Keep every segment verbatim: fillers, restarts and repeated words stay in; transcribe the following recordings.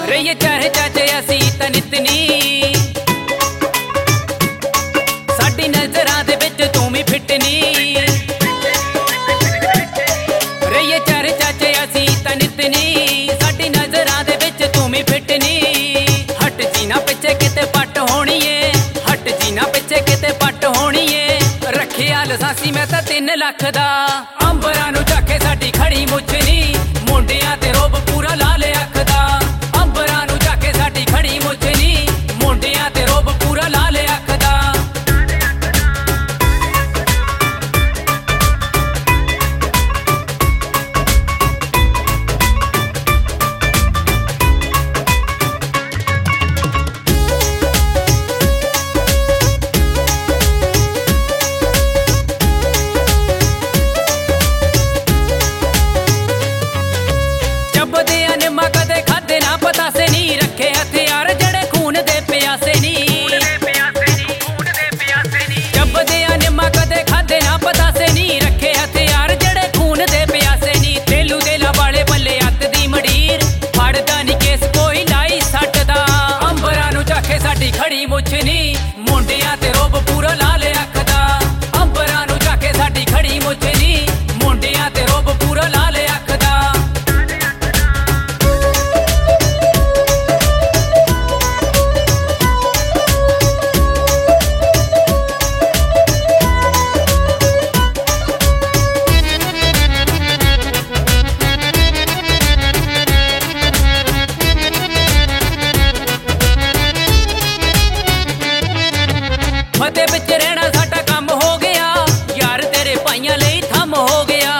ਰਹੀਏ ਚਾਹੇ ਚਾਚੇ ਅਸੀਂ ਤਾਂ ਨਿਤਨੀ, ਸਾਡੀ ਨਜ਼ਰਾਂ ਦੇ ਵਿੱਚ ਤੂੰ ਵੀ ਫਿੱਟ ਨੀ। ਰਹੀਏ ਚਾਹੇ ਚਾਚੇ ਅਸੀਂ ਤਾਂ ਨਿਤਨੀ, ਸਾਡੀ ਨਜ਼ਰਾਂ ਦੇ ਵਿੱਚ ਤੂੰ ਵੀ ਫਿੱਟ ਨੀ। ਹਟ ਜੀ ਨਾ ਪਿੱਛੇ ਕਿਤੇ ਪੱਟ ਹੋਣੀ ਏ, ਹਟ ਜੀ ਨਾ ਪਿੱਛੇ ਕਿਤੇ ਪੱਟ ਹੋਣੀ ਏ। ਰੱਖਿਆ ਲਸਾਸੀ ਮੈਂ ਤਾਂ ਤਿੰਨ ਲੱਖ ਦਾ, ਅੰਬਰਾਂ ਨੂੰ ਝਾਕੇ ਸਾਡੀ ਖੜੀ ਮੁੱਛ ਨੀ। ਮੁੰਡਿਆਂ ਤੇ ਰੋਬ ਪੂਰਾ ਲਾ ਲਿਆ ਅੱਖ ਦਾ, ਅੰਬਰਾਂ ਨੂੰ ਝਾਕੇ ਸਾਡੀ ਖੜੀ ਮੁੱਛ ਨੀ। ਮੁੰਡਿਆਂ ਤੇ ਰੋਬ ਪੂਰਾ ਲਾ ਲਿਆ ਅੱਖ ਦਾ। ਖੜੀ ਮੁੱਛ ਨੀ, ਮੁੰਡਿਆਂ ਤੇ ਰੋਬ ਪੂਰਾ ਲਾ ਲਿਆ ਅੱਖ ਦਾ। ਅੰਬਰਾਂ ਨੂੰ ਝਾਕੇ ਸਾਡੀ ਖੜੀ ਮੁੱਛ ਨੀ, ਮੁੰਡਿਆਂ ਤੇ ਰੋਬ ਪੂਰਾ ਲਾ ਲਿਆ ਅੱਖ ਦਾ। ਫਤਿਹ ਵਿੱਚ ਰਹਿਣਾ ਸਾਡਾ ਕੰਮ ਹੋ ਗਿਆ, ਯਾਰ ਤੇਰੇ ਭਾਈਆਂ ਲਈ ਥੰਮ ਹੋ ਗਿਆ।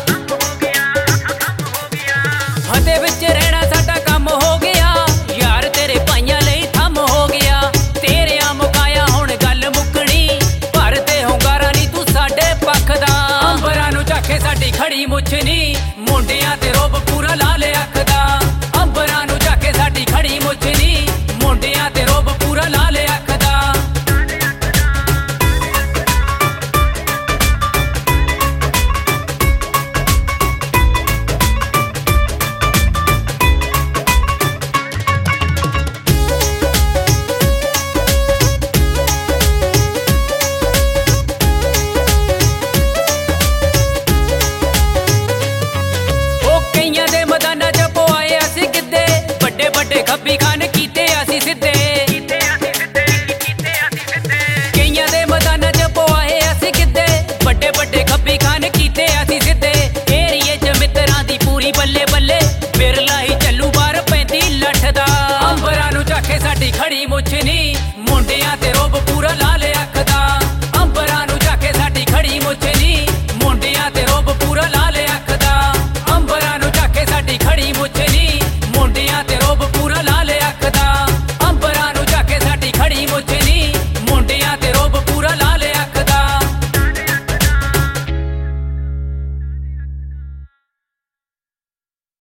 ਫਤਿਹ ਵਿੱਚ ਰਹਿਣਾ ਸਾਡਾ ਕੰਮ ਹੋ ਗਿਆ, ਯਾਰ ਤੇਰੇ ਭਾਈਆਂ ਲਈ ਥੰਮ ਹੋ ਗਿਆ। ਤੇਰਿਆਂ ਮੁਕਾਇਆ ਹੁਣ ਗੱਲ ਮੁੱਕਣੀ, ਭਰ ਤੇ ਹੁੰਗਾਰਾ ਨੀ ਤੂੰ ਸਾਡੇ ਪੱਖ ਦਾ। ਅੰਬਰਾਂ ਨੂੰ ਝਾਕੇ ਸਾਡੀ ਖੜੀ ਮੁੱਛ ਨੀ, ਮੁੰਡਿਆਂ ਤੇ ਰੋਬ ਪੂਰਾ ਲਾ ਲਿਆ ਅੱਖ ਦਾ। ਅੰਬਰਾਂ ਨੂੰ ਝਾਕੇ ਸਾਡੀ ਖੜੀ ਮੁੱਛ ਨੀ, ਮੁੰਡਿਆਂ ਤੇ ਰੋਬ ਪੂਰਾ ਲਾ ਲਿਆ ਅੱਖ ਦਾ। ਖੱਬੀ ਖਾਨ ਕੀਤੇ ਅਸੀਂ ਸਿੱਧੇ, ਕਈਆਂ ਦੇ ਮੈਦਾਨਾਂ ਚ ਪਵਾਏ ਅਸੀਂ ਕਿੱਦੇ। ਵੱਡੇ ਵੱਡੇ ਖੱਬੀ ਖਾਨ ਕੀਤੇ ਅਸੀਂ ਸਿੱਧੇ, ਏਰੀਏ ਚ ਮਿੱਤਰਾਂ ਦੀ ਪੂਰੀ ਬੱਲੇ ਬੱਲੇ। ਬਿਰਲਾ ਹੀ ਚੱਲੂ ਬਾਰ ਪੈਂਦੀ ਲੱਠ ਦਾ, ਅੰਬਰਾਂ ਨੂੰ ਝਾਕੇ ਸਾਡੀ ਖੜੀ ਮੁੱਛ ਨੀ, ਮੁੰਡਿਆਂ ਤੇ ਰੋਬ ਪੂਰਾ ਲਾ ਲਿਆ।